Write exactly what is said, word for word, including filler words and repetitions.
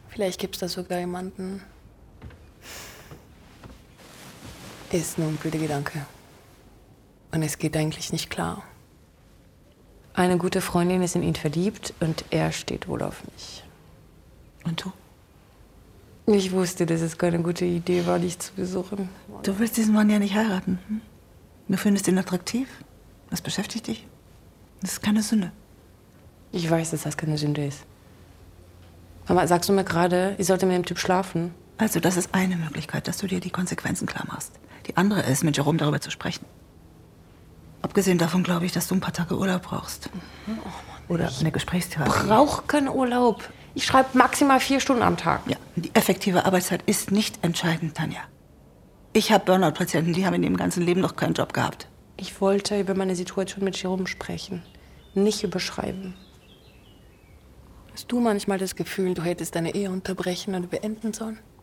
Vielleicht gibt's da sogar jemanden. Ist nur ein blöder Gedanke. Und es geht eigentlich nicht klar. Eine gute Freundin ist in ihn verliebt und er steht wohl auf mich. Und du? Ich wusste, dass es keine gute Idee war, dich zu besuchen. Du willst diesen Mann ja nicht heiraten. Hm? Du findest ihn attraktiv. Das beschäftigt dich. Das ist keine Sünde. Ich weiß, dass das keine Sünde ist. Aber sagst du mir gerade, ich sollte mit dem Typ schlafen? Also das ist eine Möglichkeit, dass du dir die Konsequenzen klar machst. Die andere ist, mit Jerome darüber zu sprechen. Abgesehen davon glaube ich, dass du ein paar Tage Urlaub brauchst. Mhm. Oh Mann, oder eine Gesprächstherapie. Ich brauche keinen Urlaub. Ich schreibe maximal vier Stunden am Tag. Ja, die effektive Arbeitszeit ist nicht entscheidend, Tanja. Ich habe Burnout-Patienten, die haben in ihrem ganzen Leben noch keinen Job gehabt. Ich wollte über meine Situation mit Jerome sprechen, nicht überschreiben. Hast du manchmal das Gefühl, du hättest deine Ehe unterbrechen oder beenden sollen?